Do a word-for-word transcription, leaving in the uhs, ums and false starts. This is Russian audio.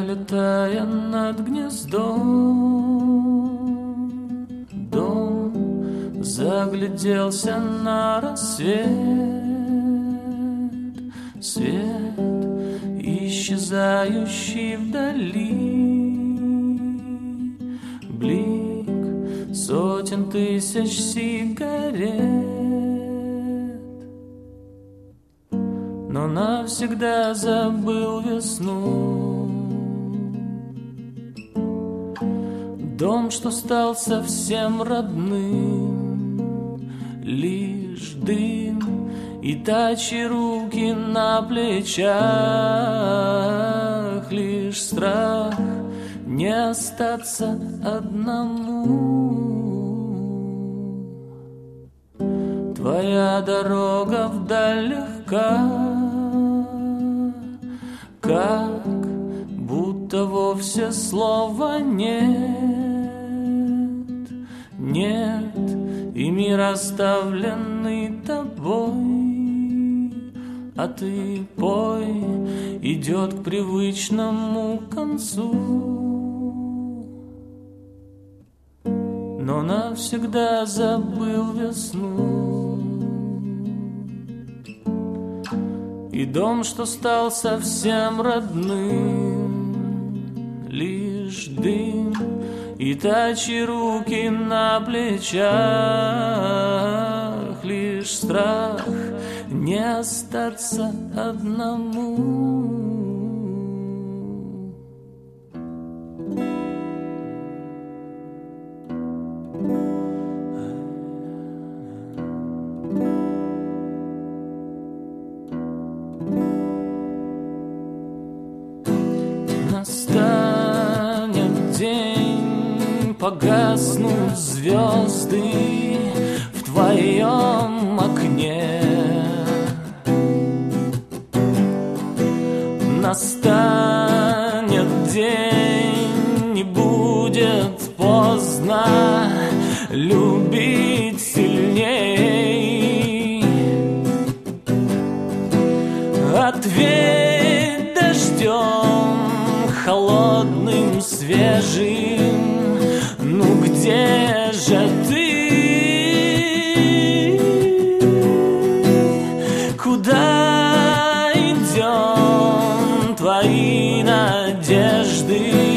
пролетая над гнездом, дом загляделся на рассвет. Свет, исчезающий вдали, блик сотен тысяч сигарет, но навсегда забыл весну. Дом, что стал совсем родным, лишь дым и тачьи руки на плечах, лишь страх не остаться одному. Твоя дорога вдаль легка, как будто вовсе слова нет. Нет, и мир, оставленный тобой, а ты пой, идет к привычному концу. Но навсегда забыл весну. И дом, что стал совсем родным, лишь дым и тачьи руки на плечах, лишь страх не остаться одному. Настанет день, погаснут звезды в твоем окне. Настанет день, не будет поздно любить сильней. Ответь дождем холодным, свежим, ну где же ты? Куда идем твои надежды?